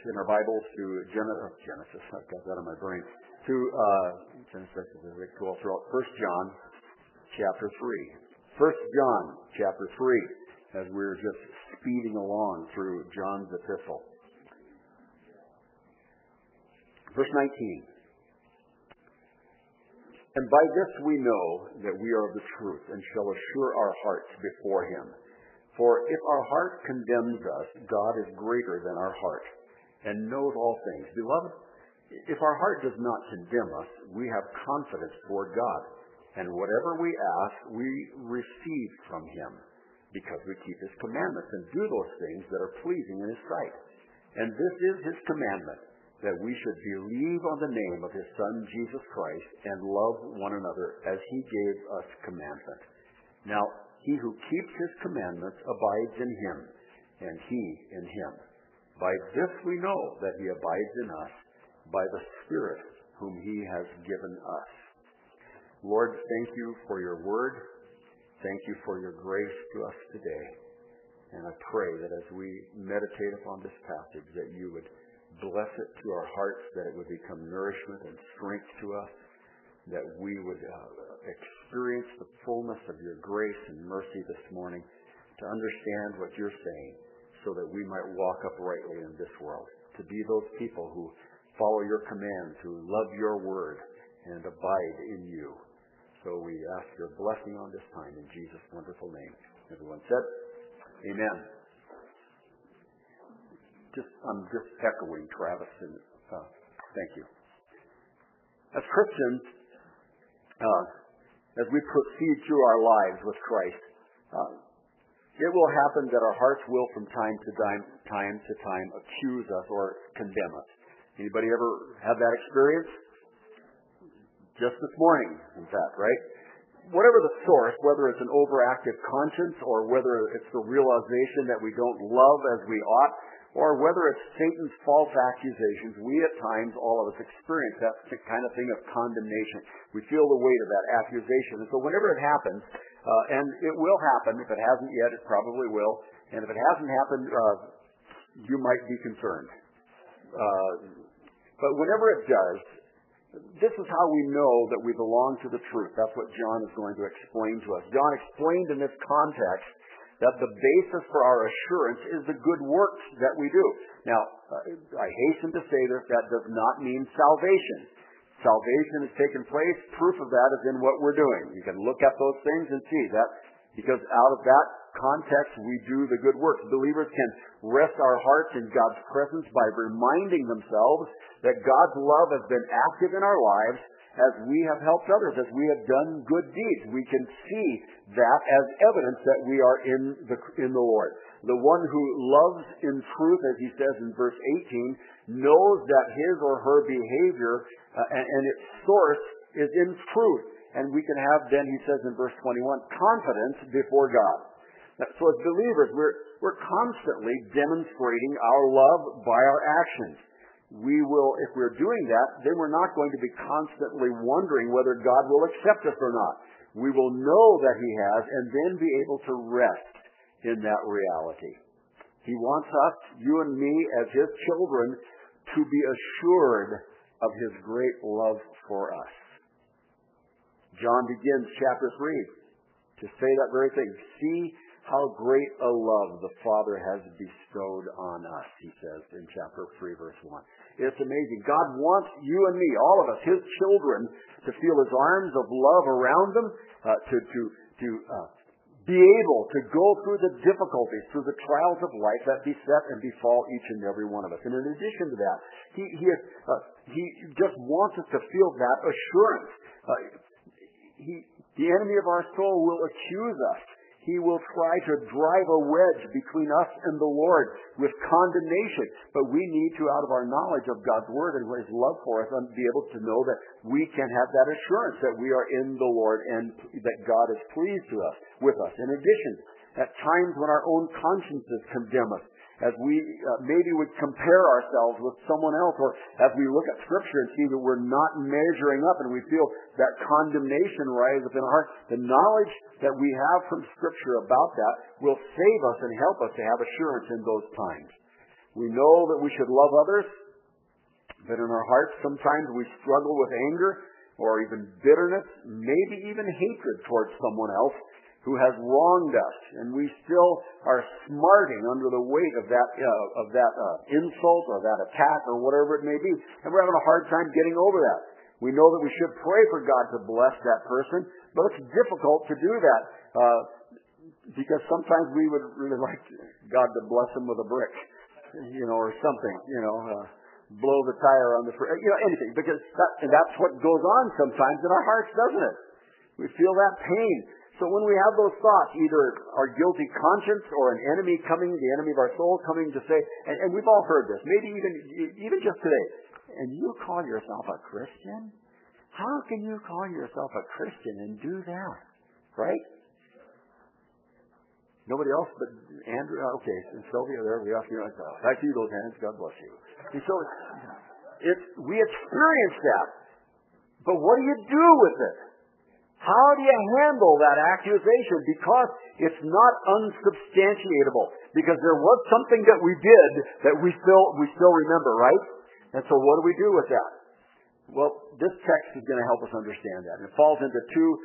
in our Bibles to Genesis. I've got that in my brain. To Genesis, go all throughout 1 John chapter 3. 1 John chapter 3, as we're just speeding along through John's epistle. Verse 19. And by this we know that we are of the truth, and shall assure our hearts before him. For if our heart condemns us, God is greater than our heart, and knows all things. Beloved, if our heart does not condemn us, we have confidence toward God, and whatever we ask, we receive from him, because we keep his commandments and do those things that are pleasing in his sight. And this is his commandment, that we should believe on the name of his Son, Jesus Christ, and love one another as he gave us commandment. Now, he who keeps his commandments abides in him, and he in him. By this we know that he abides in us, by the Spirit whom he has given us. Lord, thank you for your word. Thank you for your grace to us today. And I pray that as we meditate upon this passage, that you would bless it to our hearts, that it would become nourishment and strength to us, that we would experience the fullness of your grace and mercy this morning to understand what you're saying, so that we might walk uprightly in this world, to be those people who follow your commands, who love your word and abide in you. So we ask your blessing on this time in Jesus' wonderful name. Everyone said, amen. I'm just echoing Travis, and thank you. As Christians, as we proceed through our lives with Christ, it will happen that our hearts will from time to time accuse us or condemn us. Anybody ever have that experience? Just this morning, in fact, right? Whatever the source, whether it's an overactive conscience or whether it's the realization that we don't love as we ought, or whether it's Satan's false accusations, we at times, all of us, experience that kind of thing of condemnation. We feel the weight of that accusation. And so whenever it happens, and it will happen, if it hasn't yet, it probably will, and if it hasn't happened, you might be concerned. But whenever it does, this is how we know that we belong to the truth. That's what John is going to explain to us. John explained in this context that the basis for our assurance is the good works that we do. Now, I hasten to say this, that does not mean salvation. Salvation has taken place. Proof of that is in what we're doing. You can look at those things and see that, because out of that context we do the good works. Believers can rest our hearts in God's presence by reminding themselves that God's love has been active in our lives as we have helped others, as we have done good deeds. We can see that as evidence that we are in the Lord. The one who loves in truth, as he says in verse 18, knows that his or her behavior and its source is in truth. And we can have then, he says in verse 21, confidence before God. So as believers, we're constantly demonstrating our love by our actions. We will, if we're doing that, then we're not going to be constantly wondering whether God will accept us or not. We will know that he has, and then be able to rest in that reality. He wants us, you and me, as his children, to be assured of his great love for us. John begins chapter 3 to say that very thing. See how great a love the Father has bestowed on us, he says in chapter 3, verse 1. It's amazing. God wants you and me, all of us, his children, to feel his arms of love around them, to be able to go through the difficulties, through the trials of life that beset and befall each and every one of us. And in addition to that, he just wants us to feel that assurance. The enemy of our soul will accuse us. He will try to drive a wedge between us and the Lord with condemnation. But we need to, out of our knowledge of God's Word and his love for us, be able to know that we can have that assurance that we are in the Lord and that God is pleased with us. In addition, at times when our own consciences condemn us, as we maybe would compare ourselves with someone else, or as we look at Scripture and see that we're not measuring up and we feel that condemnation rise up in our heart, the knowledge that we have from Scripture about that will save us and help us to have assurance in those times. We know that we should love others, but in our hearts sometimes we struggle with anger or even bitterness, maybe even hatred towards someone else who has wronged us, and we still are smarting under the weight of that insult or that attack or whatever it may be, and we're having a hard time getting over that. We know that we should pray for God to bless that person, but it's difficult to do that because sometimes we would really like God to bless them with a brick, or something, blow the tire on the anything, because that's what goes on sometimes in our hearts, doesn't it? We feel that pain. So when we have those thoughts, either our guilty conscience or an enemy coming, the enemy of our soul coming to say, and we've all heard this, maybe even just today, and you call yourself a Christian? How can you call yourself a Christian and do that? Right? Nobody else but Andrew? Okay, and Sylvia, there we are. I see those hands. God bless you. And so we experience that. But what do you do with it? How do you handle that accusation? Because it's not unsubstantiatable. Because there was something that we did that we still remember, right? And so what do we do with that? Well, this text is going to help us understand that. And it falls into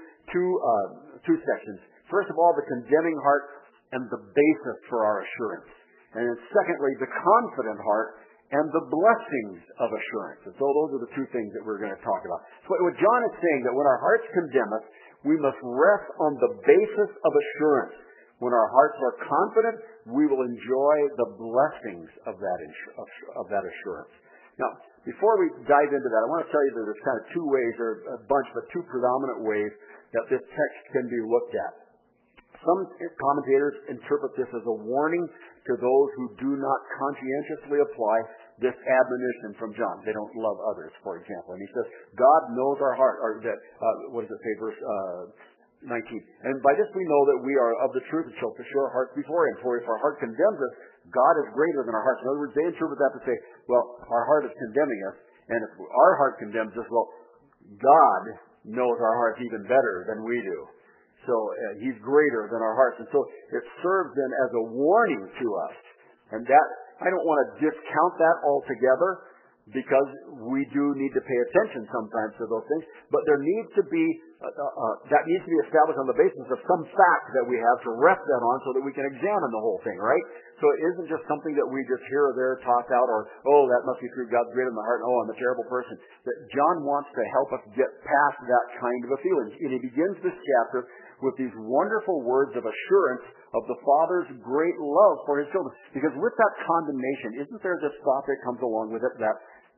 two sections. First of all, the condemning heart and the basis for our assurance. And then secondly, the confident heart and the blessings of assurance. And so those are the two things that we're going to talk about. So what John is saying, that when our hearts condemn us, we must rest on the basis of assurance. When our hearts are confident, we will enjoy the blessings of that assurance. Now, before we dive into that, I want to tell you that there's kind of two ways, or a bunch, but two predominant ways that this text can be looked at. Some commentators interpret this as a warning to those who do not conscientiously apply this admonition from John. They don't love others, for example. And he says, God knows our heart, or that, what does it say, verse 19. And by this we know that we are of the truth and shall pursue our hearts before Him. For if our heart condemns us, God is greater than our hearts. In other words, they interpret that to say, well, our heart is condemning us, and if our heart condemns us, well, God knows our hearts even better than we do. So He's greater than our hearts. And so it serves then as a warning to us. And that, I don't want to discount that altogether, because we do need to pay attention sometimes to those things. But there needs to be, that needs to be established on the basis of some fact that we have to rest that on so that we can examine the whole thing, right? So it isn't just something that we just here or there toss out, or, oh, that must be true, God's greater than the heart, and, oh, I'm a terrible person. That John wants to help us get past that kind of a feeling. And he begins this chapter with these wonderful words of assurance of the Father's great love for His children. Because with that condemnation, isn't there this thought that comes along with it that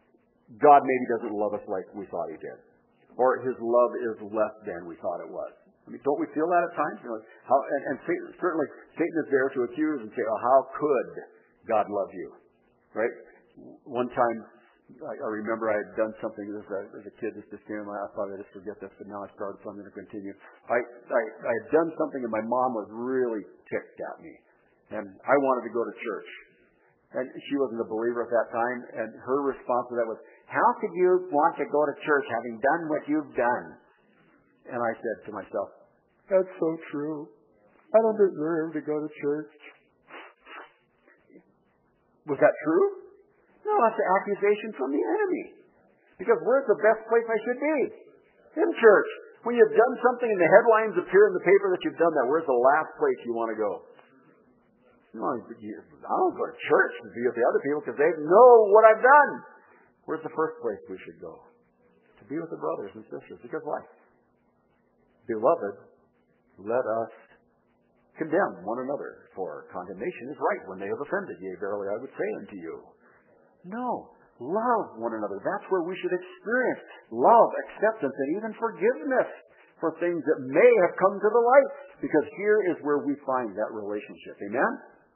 God maybe doesn't love us like we thought He did, or His love is less than we thought it was? I mean, don't we feel that at times? And certainly Satan is there to accuse and say, oh, how could God love you? Right? One time, I remember I had done something as a kid. This just came in my mind. I thought I'd just forget this, but now I started, so I'm going to continue. I had done something, and my mom was really ticked at me, and I wanted to go to church. And she wasn't a believer at that time, and her response to that was, how could you want to go to church having done what you've done? And I said to myself, that's so true. I don't deserve to go to church. Was that true? No, that's an accusation from the enemy. Because where's the best place I should be? In church. When you've done something and the headlines appear in the paper that you've done that, where's the last place you want to go? I don't go to church to be with the other people because they know what I've done. Where's the first place we should go? To be with the brothers and sisters. Because why? Beloved, let us condemn one another, for condemnation is right when they have offended. Yea, verily I would say unto you. No. Love one another. That's where we should experience love, acceptance, and even forgiveness for things that may have come to the light. Because here is where we find that relationship. Amen?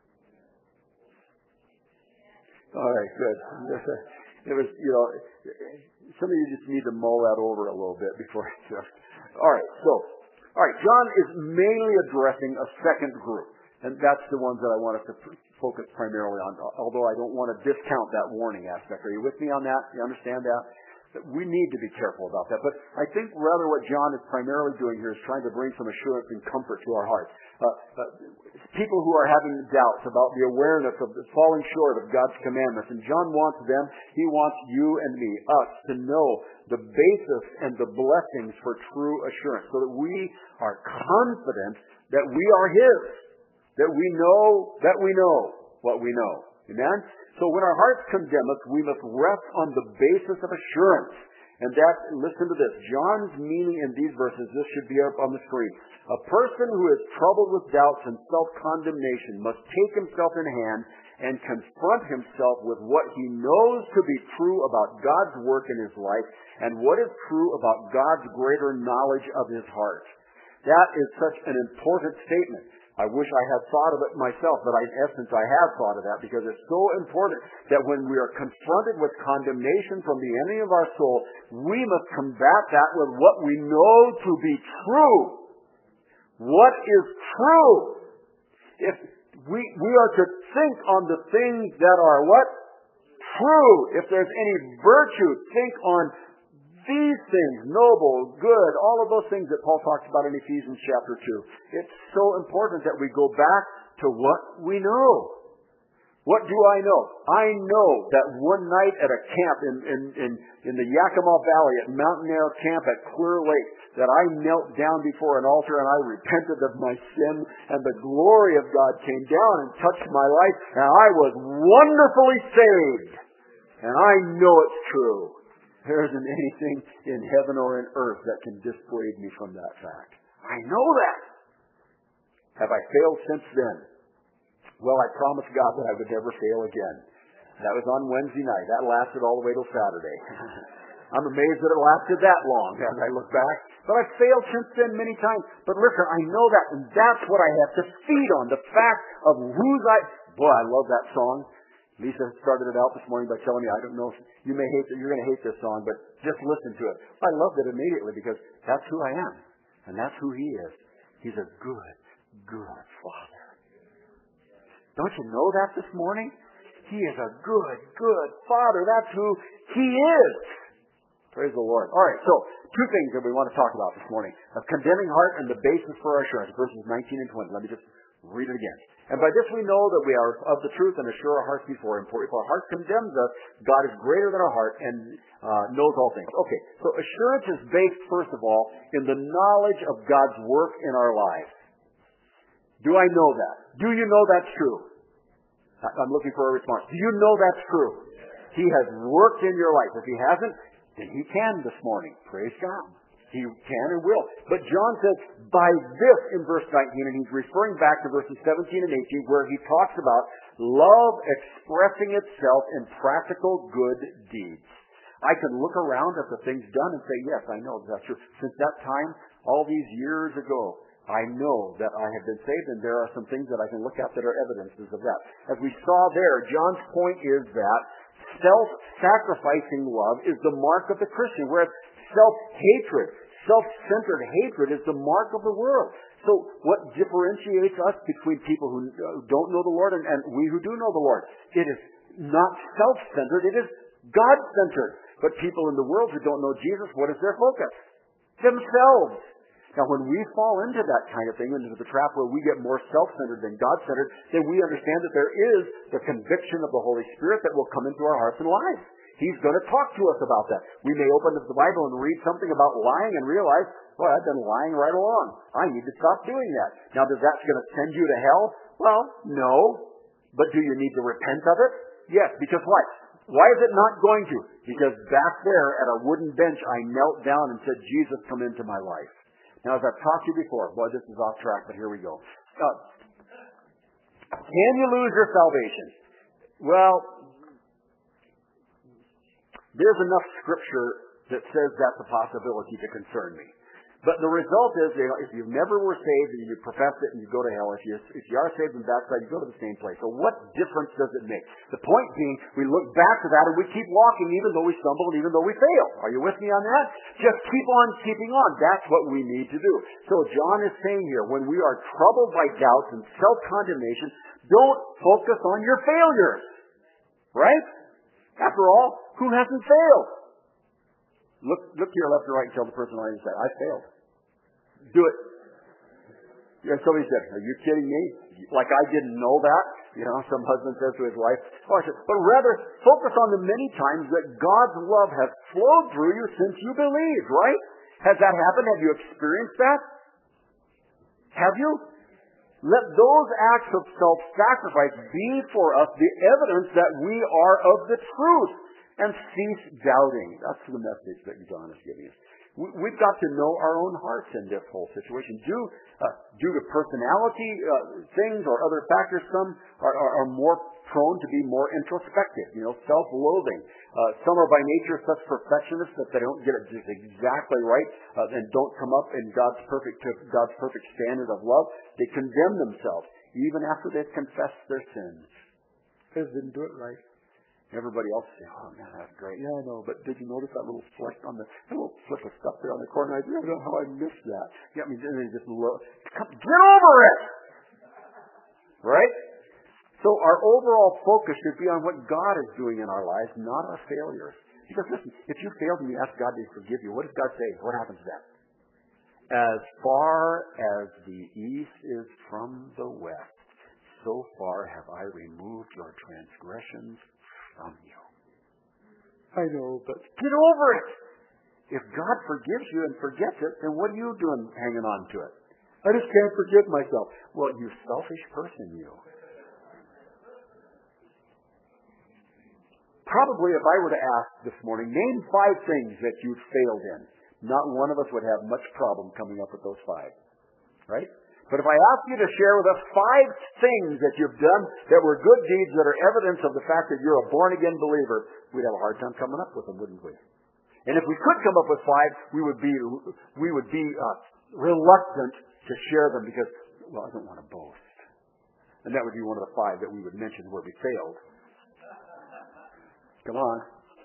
All right, good. It was, some of you just need to mull that over a little bit before I just. All right, John is mainly addressing a second group, and that's the ones that I want us to focus primarily on, although I don't want to discount that warning aspect. Are you with me on that? You understand that? We need to be careful about that. But I think rather what John is primarily doing here is trying to bring some assurance and comfort to our hearts. people who are having doubts about the awareness of falling short of God's commandments. And John wants them, he wants you and me, us, to know the basis and the blessings for true assurance, so that we are confident that we are His, that we know what we know. Amen? So when our hearts condemn us, we must rest on the basis of assurance. And that, listen to this, John's meaning in these verses, this should be up on the screen. A person who is troubled with doubts and self-condemnation must take himself in hand and confront himself with what he knows to be true about God's work in his life and what is true about God's greater knowledge of his heart. That is such an important statement. I wish I had thought of it myself, but in essence I have thought of that, because it's so important that when we are confronted with condemnation from the enemy of our soul, we must combat that with what we know to be true. What is true? If we are to think on the things that are what? True. If there's any virtue, think on these things, noble, good, all of those things that Paul talks about in Ephesians chapter 2. It's so important that we go back to what we know. What do I know? I know that one night at a camp in the Yakima Valley at Mountain Air Camp at Clear Lake, that I knelt down before an altar and I repented of my sin, and the glory of God came down and touched my life, and I was wonderfully saved. And I know it's true. There isn't anything in heaven or in earth that can dissuade me from that fact. I know that. Have I failed since then? Well, I promised God that I would never fail again. That was on Wednesday night. That lasted all the way till Saturday. I'm amazed that it lasted that long as I look back. But I've failed since then many times. But listen, I know that, and that's what I have to feed on. The fact of whose Boy, I love that song. Lisa started it out this morning by telling me, I don't know if you may hate that, you're going to hate this song, but just listen to it. I loved it immediately because that's who I am. And that's who He is. He's a good, good Father. Don't you know that this morning? He is a good, good Father. That's who He is. Praise the Lord. All right, so two things that we want to talk about this morning. A condemning heart and the basis for our assurance. Verses 19 and 20. Let me just read it again. And by this we know that we are of the truth and assure our hearts before Him. For if our heart condemns us, God is greater than our heart and knows all things. Okay, so assurance is based, first of all, in the knowledge of God's work in our lives. Do I know that? Do you know that's true? I'm looking for a response. Do you know that's true? He has worked in your life. If He hasn't, then He can this morning. Praise God. He can and will. But John says, by this in verse 19, and he's referring back to verses 17 and 18, where he talks about love expressing itself in practical good deeds. I can look around at the things done and say, yes, I know that's true. Since that time, all these years ago, I know that I have been saved, and there are some things that I can look at that are evidences of that. As we saw there, John's point is that self-sacrificing love is the mark of the Christian, whereas self-hatred, self-centered hatred is the mark of the world. So what differentiates us between people who don't know the Lord and we who do know the Lord? It is not self-centered, it is God-centered. But people in the world who don't know Jesus, what is their focus? Themselves. Now, when we fall into that kind of thing, into the trap where we get more self-centered than God-centered, then we understand that there is the conviction of the Holy Spirit that will come into our hearts and lives. He's going to talk to us about that. We may open up the Bible and read something about lying and realize, well, I've been lying right along. I need to stop doing that. Now, does that going to send you to hell? Well, no. But do you need to repent of it? Yes, because why? Why is it not going to? Because back there at a wooden bench, I knelt down and said, Jesus, come into my life. Now, as I've talked to you before, boy, this is off track, but here we go. Can you lose your salvation? Well, there's enough scripture that says that's a possibility to concern me. But the result is, if you never were saved and you profess it and you go to hell, if you are saved and backslide, you go to the same place. So what difference does it make? The point being, we look back to that and we keep walking even though we stumble and even though we fail. Are you with me on that? Just keep on keeping on. That's what we need to do. So John is saying here, when we are troubled by doubts and self-condemnation, don't focus on your failures. Right? After all, who hasn't failed? Look to your left and right and tell the person on your side, I failed. Do it. Yeah, somebody said, are you kidding me? Like I didn't know that? Some husband says to his wife. Oh, I said, but rather focus on the many times that God's love has flowed through you since you believed, right? Has that happened? Have you experienced that? Have you? Let those acts of self-sacrifice be for us the evidence that we are of the truth, and cease doubting. That's the message that John is giving us. We've got to know our own hearts in this whole situation. Due to personality things or other factors, some are more prone to be more introspective, self-loathing. Some are by nature such perfectionists that they don't get it just exactly right and don't come up in God's perfect standard of love. They condemn themselves even after they've confessed their sins. They didn't do it right. Everybody else say, oh man, that's great. Yeah, I know, but did you notice that little fleck that little flip of stuff there on the corner? I don't know how I missed that. Yeah, they just look. Get over it! Right? So our overall focus should be on what God is doing in our lives, not our failures. Because listen, if you failed and you ask God to forgive you, what does God say? What happens then? As far as the east is from the west, so far have I removed your transgressions from you. I know, but get over it. If God forgives you and forgets it, then what are you doing hanging on to it? I just can't forgive myself. Well, you selfish person, you. Probably if I were to ask this morning, name 5 things that you've failed in, not one of us would have much problem coming up with those 5. Right? But if I ask you to share with us 5 things that you've done that were good deeds that are evidence of the fact that you're a born-again believer, we'd have a hard time coming up with them, wouldn't we? And if we could come up with 5, we would be reluctant to share them because, well, I don't want to boast. And that would be one of the 5 that we would mention where we failed. Come on.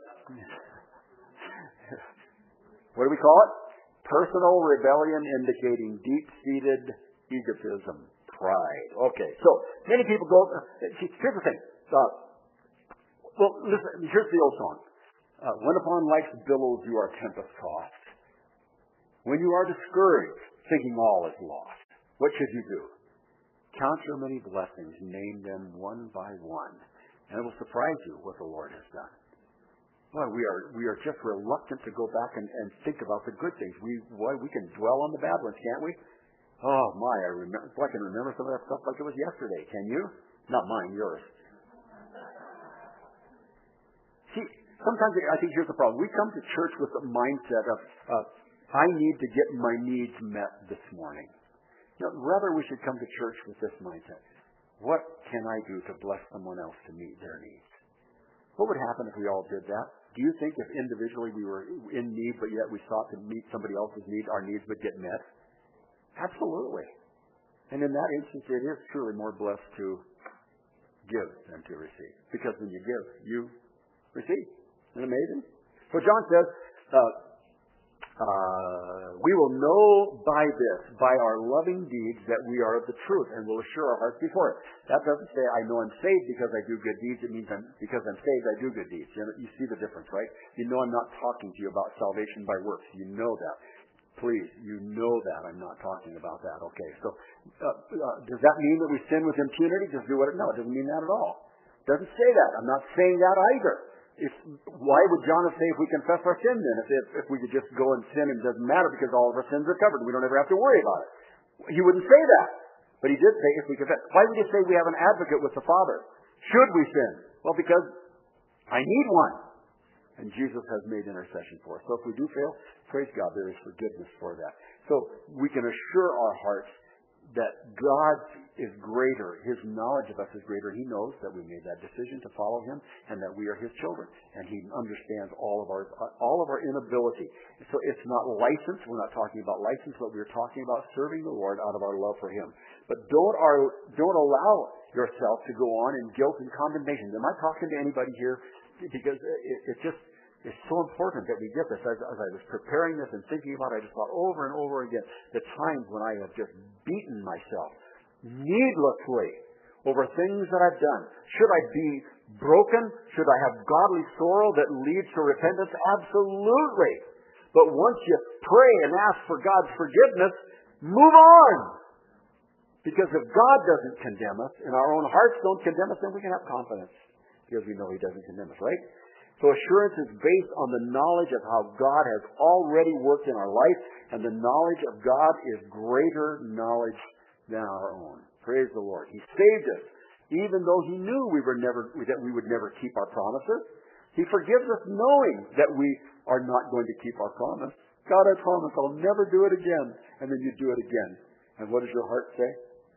What do we call it? Personal rebellion indicating deep-seated egotism, pride. Okay, so many people go, here's the thing. Well, listen, here's the old song. When upon life's billows you are tempest-tossed, when you are discouraged, thinking all is lost, what should you do? Count your many blessings, name them one by one, and it will surprise you what the Lord has done. Well, we are just reluctant to go back and think about the good things. We can dwell on the bad ones, can't we? Oh my, I can remember some of that stuff like it was yesterday. Can you? Not mine, yours. See, sometimes I think here's the problem. We come to church with the mindset of, I need to get my needs met this morning. Rather we should come to church with this mindset. What can I do to bless someone else to meet their needs? What would happen if we all did that? Do you think if individually we were in need, but yet we sought to meet somebody else's need, our needs would get met? Absolutely. And in that instance, it is truly more blessed to give than to receive. Because when you give, you receive. Isn't it amazing? So John says, we will know by this, by our loving deeds, that we are of the truth, and will assure our hearts before it. That doesn't say, I know I'm saved because I do good deeds. It means because I'm saved, I do good deeds. You see the difference, right? You know I'm not talking to you about salvation by works. You know that. Please, you know that I'm not talking about that. Okay, so does that mean that we sin with impunity? Just do what it... No, it doesn't mean that at all. It doesn't say that. I'm not saying that either. Why would John say if we confess our sin then? If we could just go and sin and it doesn't matter because all of our sins are covered. We don't ever have to worry about it. He wouldn't say that. But he did say if we confess. Why would he say we have an advocate with the Father? Should we sin? Well, because I need one. And Jesus has made intercession for us. So if we do fail, praise God, there is forgiveness for that. So we can assure our hearts that God is greater. His knowledge of us is greater. He knows that we made that decision to follow Him and that we are His children. And He understands all of our inability. So it's not license. We're not talking about license, but we're talking about serving the Lord out of our love for Him. But don't allow yourself to go on in guilt and condemnation. Am I talking to anybody here? Because it's so important that we get this. As I was preparing this and thinking about it, I just thought over and over again the times when I have just beaten myself needlessly over things that I've done. Should I be broken? Should I have godly sorrow that leads to repentance? Absolutely. But once you pray and ask for God's forgiveness, move on. Because if God doesn't condemn us, and our own hearts don't condemn us, then we can have confidence. Because we know He doesn't condemn us, right? So assurance is based on the knowledge of how God has already worked in our life, and the knowledge of God is greater knowledge than our own. Praise the Lord. He saved us, even though He knew that we would never keep our promises. He forgives us knowing that we are not going to keep our promise. God, I promise I'll never do it again. And then you do it again. And what does your heart say?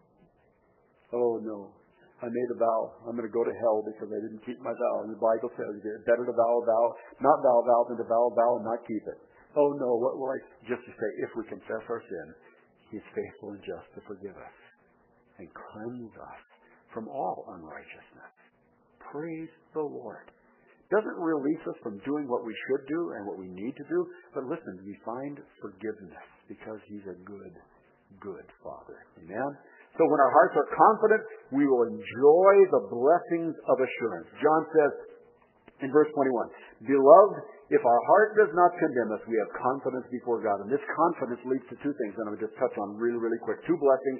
Oh, no. I made a vow. I'm going to go to hell because I didn't keep my vow. And the Bible says it's better to vow a vow, not vow a vow, than to vow a vow and not keep it. Oh, no. What will I just to say? If we confess our sin, He's faithful and just to forgive us and cleanse us from all unrighteousness. Praise the Lord. Doesn't release us from doing what we should do and what we need to do. But listen, we find forgiveness because He's a good, good Father. Amen? So when our hearts are confident, we will enjoy the blessings of assurance. John says in verse 21, Beloved, if our heart does not condemn us, we have confidence before God. And this confidence leads to two things, and I'm going to just touch on really, really quick. Two blessings,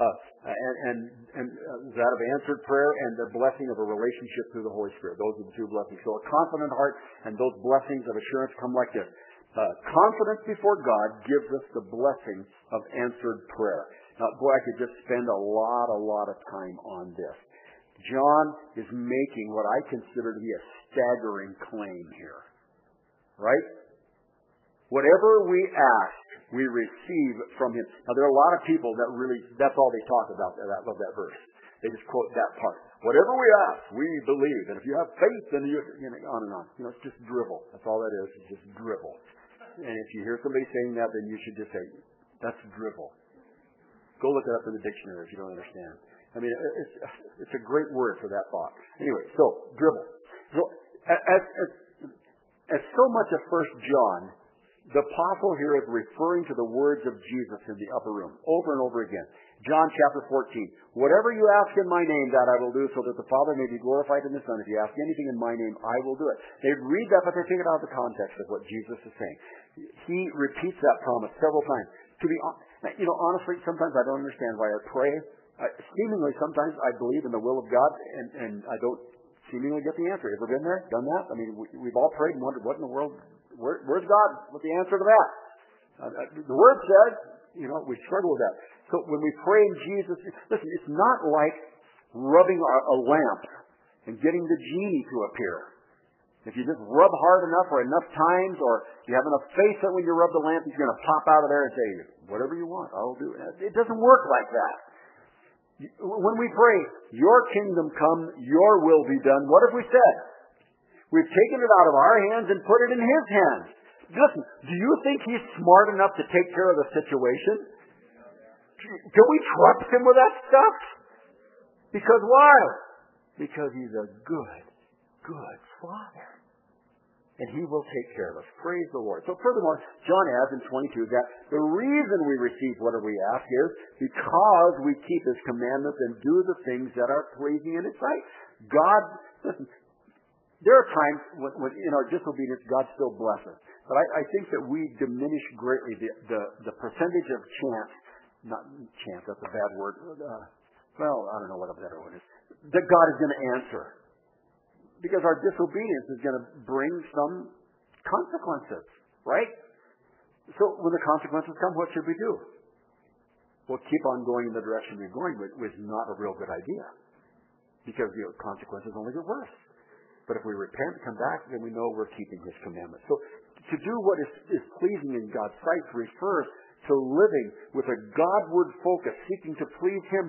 and that of answered prayer and the blessing of a relationship through the Holy Spirit. Those are the two blessings. So a confident heart and those blessings of assurance come like this. Confidence before God gives us the blessing of answered prayer. Now, boy, I could just spend a lot of time on this. John is making what I consider to be a staggering claim here. Right? Whatever we ask, we receive from Him. Now, there are a lot of people that really, that's all they talk about. I love that verse. They just quote that part. Whatever we ask, we believe. And if you have faith, then on and on. It's just drivel. That's all that is. It's just drivel. And if you hear somebody saying that, then you should just say, that's drivel. Go look it up in the dictionary if you don't understand. I mean, it's a great word for that thought. Anyway, so, drivel. So, as so much of 1 John, the apostle here is referring to the words of Jesus in the upper room, over and over again. John chapter 14, Whatever you ask in my name, that I will do, so that the Father may be glorified in the Son. If you ask anything in my name, I will do it. They read that, but they take it out of the context of what Jesus is saying. He repeats that promise several times. To be honestly, sometimes I don't understand why I pray. Seemingly, sometimes I believe in the will of God, and I don't seemingly get the answer. Ever been there? Done that? I mean, we've all prayed and wondered, what in the world? Where's God? What's the answer to that? The Word says, we struggle with that. So when we pray in Jesus, listen, it's not like rubbing a lamp and getting the genie to appear. If you just rub hard enough or enough times, or you have enough faith that when you rub the lamp, He's going to pop out of there and say, whatever you want, I'll do it. It doesn't work like that. When we pray, your kingdom come, your will be done, what have we said? We've taken it out of our hands and put it in His hands. Listen, do you think He's smart enough to take care of the situation? Can we trust Him with that stuff? Because why? Because He's a good, good Father. And He will take care of us. Praise the Lord. So furthermore, John adds in 22 that the reason we receive whatever we ask is because we keep His commandments and do the things that are pleasing in His sight. God, listen, there are times when in our disobedience, God still blesses. But I think that we diminish greatly the percentage of chance, not chance, that's a bad word. I don't know what a better word is, that God is going to answer. Because our disobedience is going to bring some consequences, right? So when the consequences come, what should we do? Well, keep on going in the direction we're going, which is not a real good idea. Because the consequences only get worse. But if we repent, come back, then we know we're keeping His commandments. So to do what is pleasing in God's sight refers to living with a Godward focus, seeking to please Him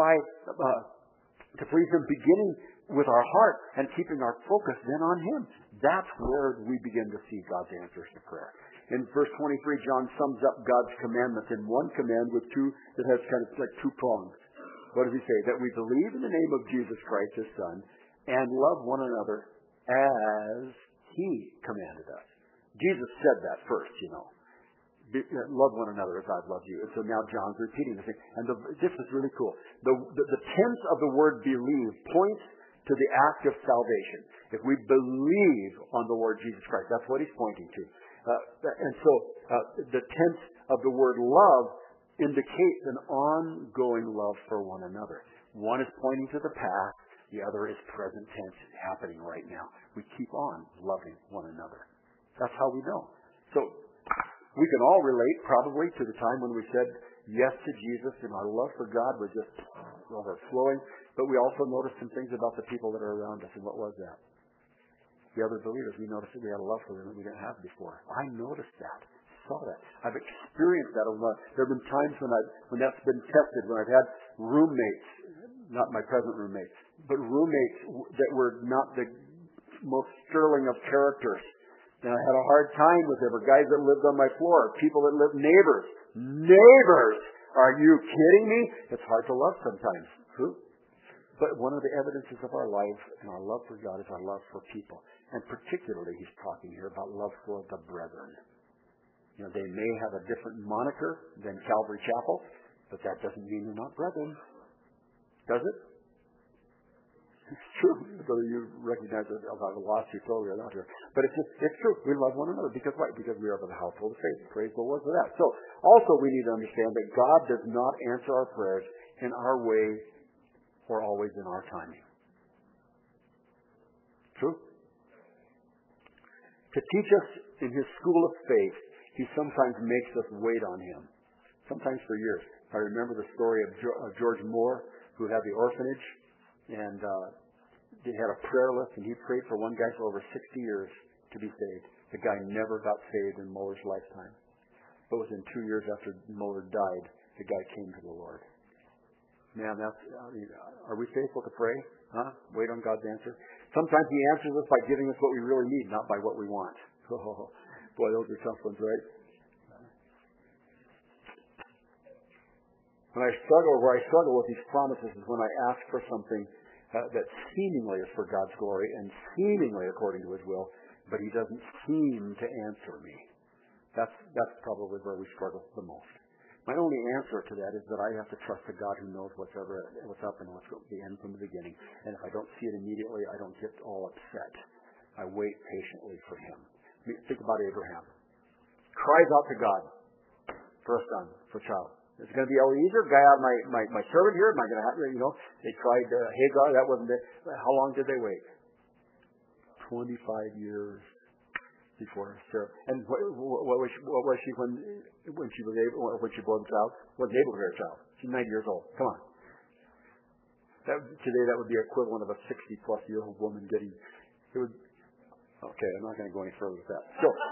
beginning with our heart and keeping our focus then on Him. That's where we begin to see God's answers to prayer. In verse 23, John sums up God's commandments in one command with two, that has kind of like two prongs. What does He say? That we believe in the name of Jesus Christ, His Son, and love one another as He commanded us. Jesus said that first, Love one another as I've loved you. And so now John's repeating this thing. And this is really cool. The tense of the word believe points to the act of salvation. If we believe on the Lord Jesus Christ, that's what He's pointing to. And so the tense of the word love indicates an ongoing love for one another. One is pointing to the past. The other is present tense, happening right now. We keep on loving one another. That's how we know. So we can all relate probably to the time when we said yes to Jesus and our love for God was just overflowing. But we also noticed some things about the people that are around us. And what was that? The other believers, we noticed that we had a love for them that we didn't have before. I noticed that. Saw that. I've experienced that. There have been times when that's been tested, when I've had roommates, not my present roommates, but roommates that were not the most sterling of characters. And I had a hard time with them, or guys that lived on my floor, people that lived, neighbors. Neighbors! Are you kidding me? It's hard to love sometimes. True. But one of the evidences of our life and our love for God is our love for people. And particularly, he's talking here about love for the brethren. You know, they may have a different moniker than Calvary Chapel, but that doesn't mean they're not brethren. Does it? It's true. Whether you recognize it about the lost you totally or not here. But it's true. We love one another. Because why? Because we are of the household of faith. Praise the Lord for that. So, also we need to understand that God does not answer our prayers in our way or always in our timing. True? To teach us in his school of faith, he sometimes makes us wait on him. Sometimes for years. I remember the story of George Moore, who had the orphanage, and they had a prayer list, and he prayed for one guy for over 60 years to be saved. The guy never got saved in Muller's lifetime. But within 2 years after Muller died, the guy came to the Lord. Man, are we faithful to pray? Huh? Wait on God's answer. Sometimes he answers us by giving us what we really need, not by what we want. Oh, boy, those are tough ones, right? Where I struggle with these promises is when I ask for something that seemingly is for God's glory and seemingly according to his will, but he doesn't seem to answer me. That's probably where we struggle the most. My only answer to that is that I have to trust a God who knows what's up and what's the end from the beginning. And if I don't see it immediately, I don't get all upset. I wait patiently for him. Think about Abraham. Cries out to God for a son, for a child. Is it going to be Eliezer, guy out my servant here? Am I going to have, they tried Hagar, that wasn't it. How long did they wait? 25 years before Sarah. And what was she when she bore the child? Wasn't able to bear a child. She's 90 years old. Come on. Today that would be equivalent of a 60-plus-year-old woman getting. Okay, I'm not going to go any further with that.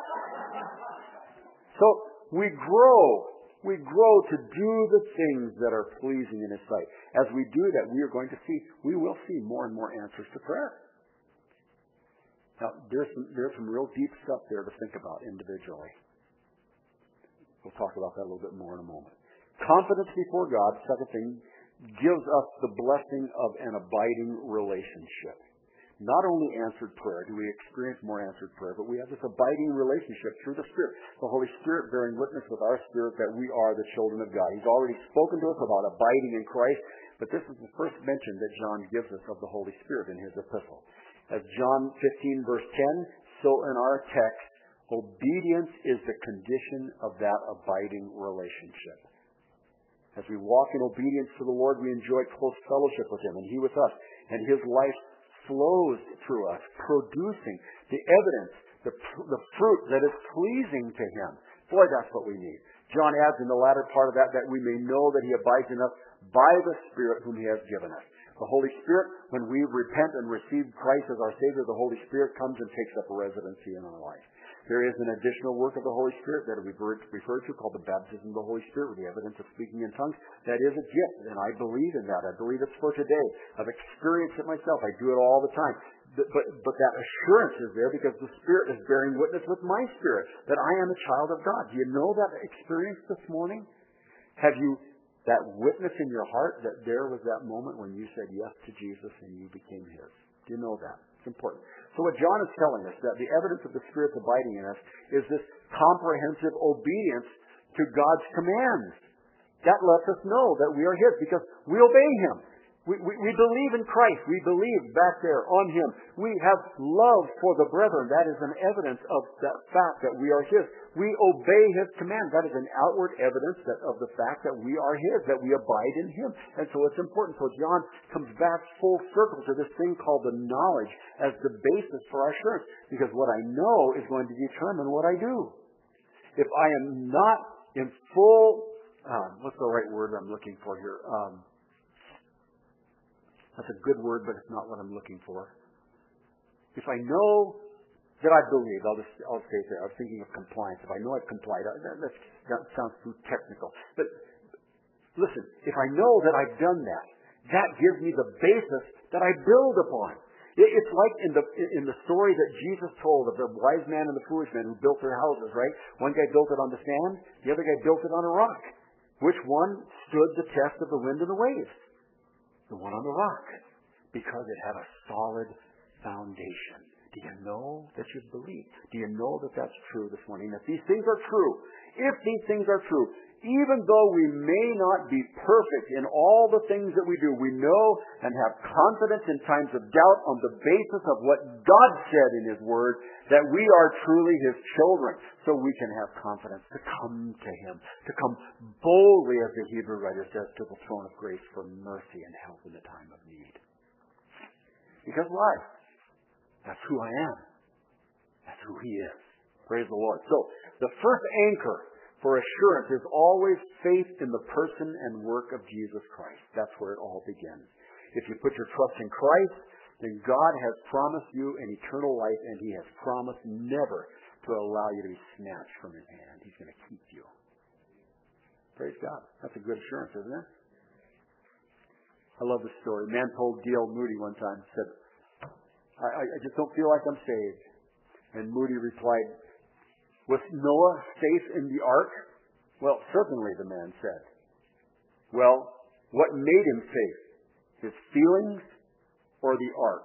So we grow. We grow to do the things that are pleasing in his sight. As we do that, we will see more and more answers to prayer. Now, there's some real deep stuff there to think about individually. We'll talk about that a little bit more in a moment. Confidence before God, second thing, gives us the blessing of an abiding relationship. Not only answered prayer do we experience more answered prayer, but we have this abiding relationship through the Spirit. The Holy Spirit bearing witness with our spirit that we are the children of God. He's already spoken to us about abiding in Christ, but this is the first mention that John gives us of the Holy Spirit in his epistle. As John 15, verse 10, so in our text, obedience is the condition of that abiding relationship. As we walk in obedience to the Lord, we enjoy close fellowship with him and he with us. And his life flows through us, producing the evidence, the fruit that is pleasing to him. Boy, that's what we need. John adds in the latter part of that we may know that he abides in us by the Spirit whom he has given us. The Holy Spirit, when we repent and receive Christ as our Savior, the Holy Spirit comes and takes up residency in our life. There is an additional work of the Holy Spirit that we refer to called the baptism of the Holy Spirit with the evidence of speaking in tongues. That is a gift, and I believe in that. I believe it's for today. I've experienced it myself. I do it all the time. But that assurance is there because the Spirit is bearing witness with my spirit that I am a child of God. Do you know that experience this morning? Have you that witness in your heart that there was that moment when you said yes to Jesus and you became his? Do you know that? It's important. So what John is telling us, that the evidence of the Spirit's abiding in us is this comprehensive obedience to God's commands. That lets us know that we are his because we obey him. We believe in Christ. We believe back there on Him. We have love for the brethren. That is an evidence of that fact that we are His. We obey His command. That is an outward evidence of the fact that we are His, that we abide in Him. And so it's important. So John comes back full circle to this thing called the knowledge as the basis for our assurance. Because what I know is going to determine what I do. If I am not in full, what's the right word I'm looking for here? That's a good word, but it's not what I'm looking for. If I know that I believe, I'll say it there. I was thinking of compliance. If I know I've complied, that sounds too technical. But listen, if I know that I've done that, that gives me the basis that I build upon. It's like in the story that Jesus told of the wise man and the foolish man who built their houses, right? One guy built it on the sand, the other guy built it on a rock. Which one stood the test of the wind and the waves? The one on the rock, because it had a solid foundation. Do you know that you believe? Do you know that that's true this morning? That these things are true. If these things are true, even though we may not be perfect in all the things that we do, we know and have confidence in times of doubt on the basis of what God said in His Word, that we are truly His children. So we can have confidence to come to Him, to come boldly, as the Hebrew writer says, to the throne of grace for mercy and help in the time of need. Because why? That's who I am. That's who He is. Praise the Lord. So, the first anchor for assurance is always faith in the person and work of Jesus Christ. That's where it all begins. If you put your trust in Christ, then God has promised you an eternal life, and He has promised never to allow you to be snatched from His hand. He's going to keep you. Praise God. That's a good assurance, isn't it? I love this story. A man told D.L. Moody one time, said, I just don't feel like I'm saved. And Moody replied, was Noah safe in the ark? Well, certainly, the man said. Well, what made him safe? His feelings or the ark?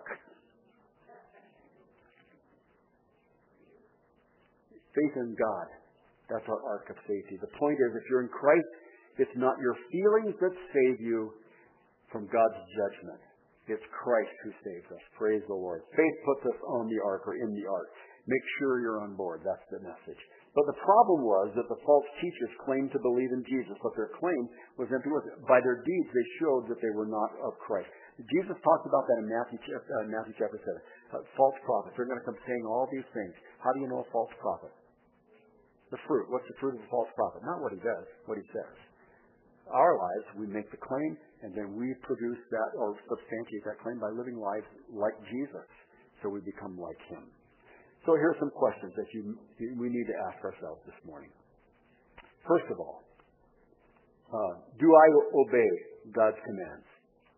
Faith in God. That's our ark of safety. The point is, if you're in Christ, it's not your feelings that save you from God's judgment. It's Christ who saves us. Praise the Lord. Faith puts us on the ark or in the ark. Make sure you're on board. That's the message. But the problem was that the false teachers claimed to believe in Jesus, but their claim was empty. By their deeds, they showed that they were not of Christ. Jesus talked about that in Matthew chapter 7. False prophets. They're going to come saying all these things. How do you know a false prophet? The fruit. What's the fruit of a false prophet? Not what he does, what he says. Our lives, we make the claim, and then we produce that or substantiate that claim by living lives like Jesus, so we become like Him. So here's some questions that we need to ask ourselves this morning. First of all, do I obey God's commands?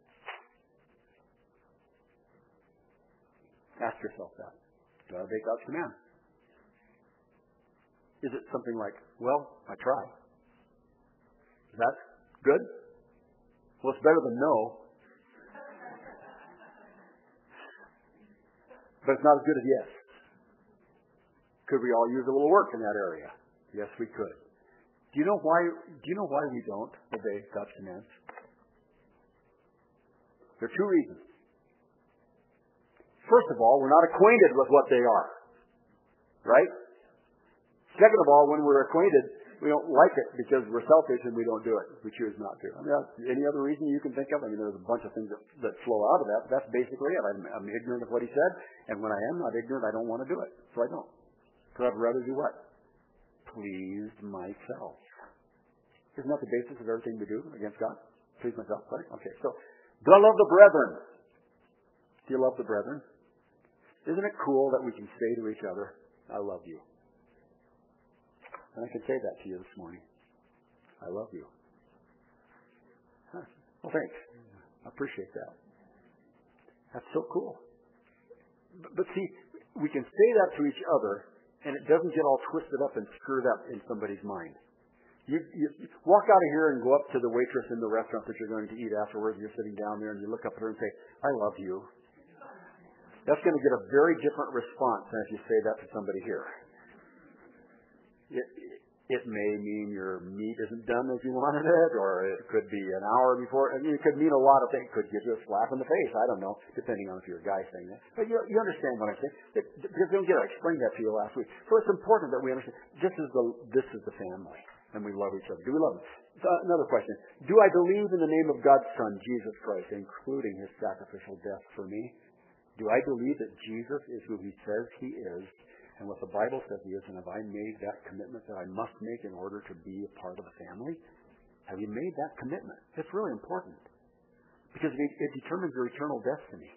Ask yourself that. Do I obey God's commands? Is it something like, well, I try? Is that good? Well, it's better than no. But it's not as good as yes. Could we all use a little work in that area? Yes, we could. Do you know why we don't obey God's commands? There are two reasons. First of all, we're not acquainted with what they are. Right? Second of all, when we're acquainted, we don't like it because we're selfish and we don't do it. We choose not to. I mean, any other reason you can think of? I mean, there's a bunch of things that flow out of that. But that's basically it. I'm ignorant of what He said, and when I am not ignorant, I don't want to do it. So I don't. Because I'd rather do what? Please myself. Isn't that the basis of everything we do against God? Please myself, right? Okay, so do I love the brethren? Do you love the brethren? Isn't it cool that we can say to each other, I love you? And I can say that to you this morning. I love you. Huh. Well, thanks. I appreciate that. That's so cool. But see, we can say that to each other, and it doesn't get all twisted up and screwed up in somebody's mind. You walk out of here and go up to the waitress in the restaurant that you're going to eat afterwards. You're sitting down there, and you look up at her and say, I love you. That's going to get a very different response than if you say that to somebody here. It may mean your meat isn't done as you wanted it, or it could be an hour before. I mean, it could mean a lot of things. It could give you a slap in the face. I don't know, depending on if you're a guy saying that. But you understand what I'm saying. Because don't get it. I explained that to you last week. So it's important that we understand this is the family, and we love each other. Do we love them? So another question. Do I believe in the name of God's Son, Jesus Christ, including his sacrificial death for me? Do I believe that Jesus is who he says he is, and what the Bible says he is, and have I made that commitment that I must make in order to be a part of the family? Have you made that commitment? It's really important. Because it determines your eternal destiny.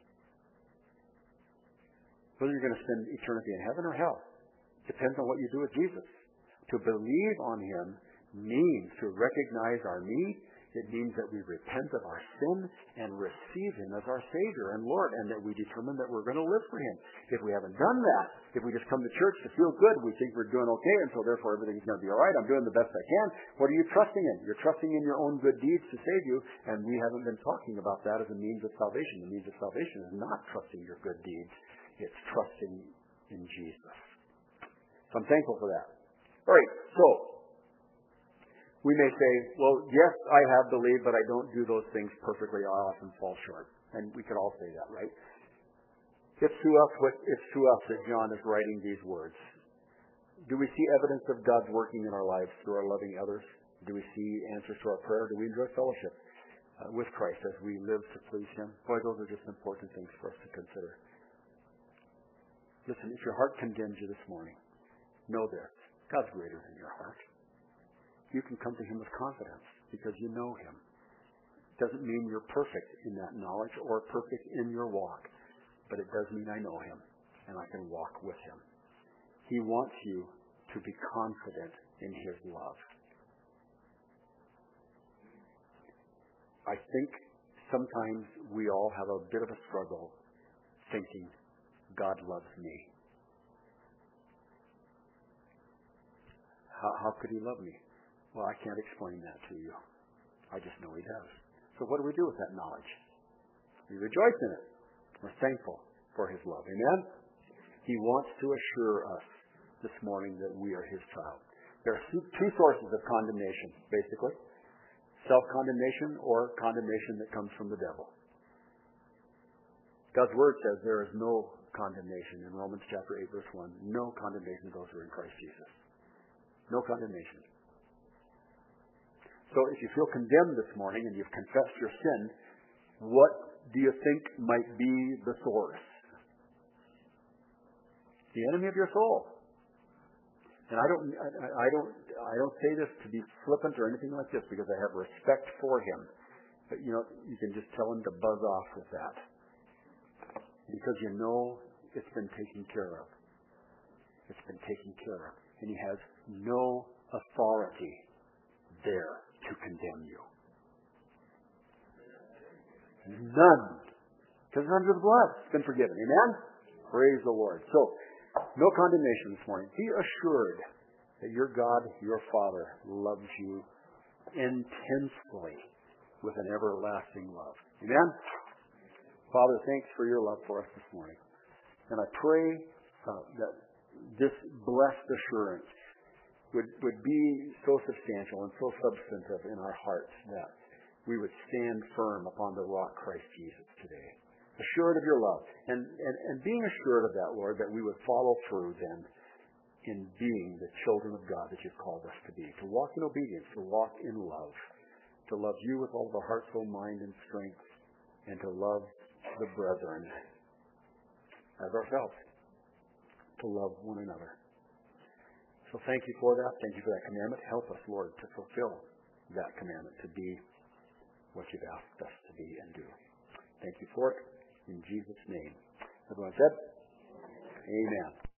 Whether you're going to spend eternity in heaven or hell depends on what you do with Jesus. To believe on him means to recognize our need. It means that we repent of our sin and receive him as our Savior and Lord, and that we determine that we're going to live for him. If we haven't done that, if we just come to church to feel good, we think we're doing okay, and so therefore everything's going to be all right, I'm doing the best I can, what are you trusting in? You're trusting in your own good deeds to save you, and we haven't been talking about that as a means of salvation. The means of salvation is not trusting your good deeds. It's trusting in Jesus. So I'm thankful for that. All right, so we may say, well, yes, I have believed, but I don't do those things perfectly. I often fall short. And we could all say that, right? It's to us that John is writing these words. Do we see evidence of God's working in our lives through our loving others? Do we see answers to our prayer? Do we enjoy fellowship with Christ as we live to please him? Boy, those are just important things for us to consider. Listen, if your heart condemns you this morning, know this. God's greater than your heart. You can come to him with confidence because you know him. It doesn't mean you're perfect in that knowledge or perfect in your walk, but it does mean I know him and I can walk with him. He wants you to be confident in his love. I think sometimes we all have a bit of a struggle thinking God loves me. How could he love me? Well, I can't explain that to you. I just know he does. So what do we do with that knowledge? We rejoice in it. We're thankful for his love. Amen? He wants to assure us this morning that we are his child. There are two sources of condemnation, basically. Self-condemnation or condemnation that comes from the devil. God's word says there is no condemnation in Romans chapter 8, verse 1. No condemnation to those who are in Christ Jesus. No condemnation. So if you feel condemned this morning and you've confessed your sin, what do you think might be the source? The enemy of your soul. And I don't say this to be flippant or anything like this because I have respect for him. But you can just tell him to buzz off with that. Because you know it's been taken care of. It's been taken care of. And he has no authority there to condemn you. None. Because it's under the blood. It's been forgiven. Amen? Praise the Lord. So, no condemnation this morning. Be assured that your God, your Father, loves you intensely with an everlasting love. Amen? Father, thanks for your love for us this morning. And I pray that this blessed assurance would be so substantial and so substantive in our hearts that we would stand firm upon the rock Christ Jesus today. Assured of your love. And being assured of that, Lord, that we would follow through then in being the children of God that you've called us to be. To walk in obedience, to walk in love. To love you with all of our heart, soul, mind, and strength. And to love the brethren as ourselves. To love one another. So thank you for that. Thank you for that commandment. Help us, Lord, to fulfill that commandment, to be what you've asked us to be and do. Thank you for it. In Jesus' name. Everyone said? Amen.